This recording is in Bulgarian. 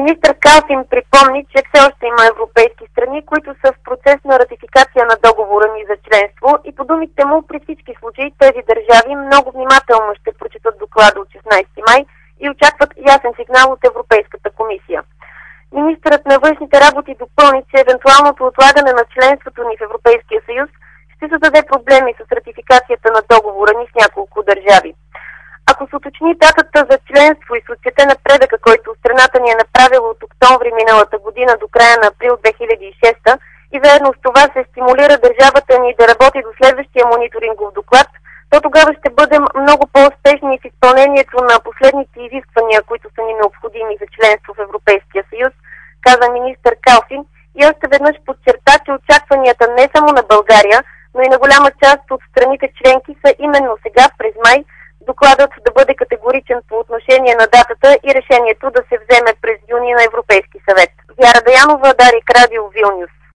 Министър Калфин припомни, че все още има европейски страни, които са в процес на ратификация на договора ни за членство и по думите му при всички случаи тези държави много внимателно ще прочетат доклада от 16 май и очакват ясен сигнал от Европейската комисия. Министърът на външните работи допълни, че евентуалното отлагане на членството ни в Европейския съюз ще създаде проблеми с ратификацията на договора ни с няколко държави. Ако се уточни датата за членство и се отчете напредъка, който страната ни е направила от октомври миналата година до края на април 2006 и заедно с това се стимулира държавата ни да работи до следващия мониторингов доклад, то тогава ще бъдем много по-успешни в изпълнението на последните изисквания, които са ни необходими за членство в Европейския съюз, каза министър Калфин и още веднъж подчерта, че очакванията не само на България, но и на голяма част от страните членки са именно сега, през май, докладът да бъде категоричен по отношение на датата и решението да се вземе през юни на Европейски съвет. Вяра Даянова, Дарик Радио, Вилнюс.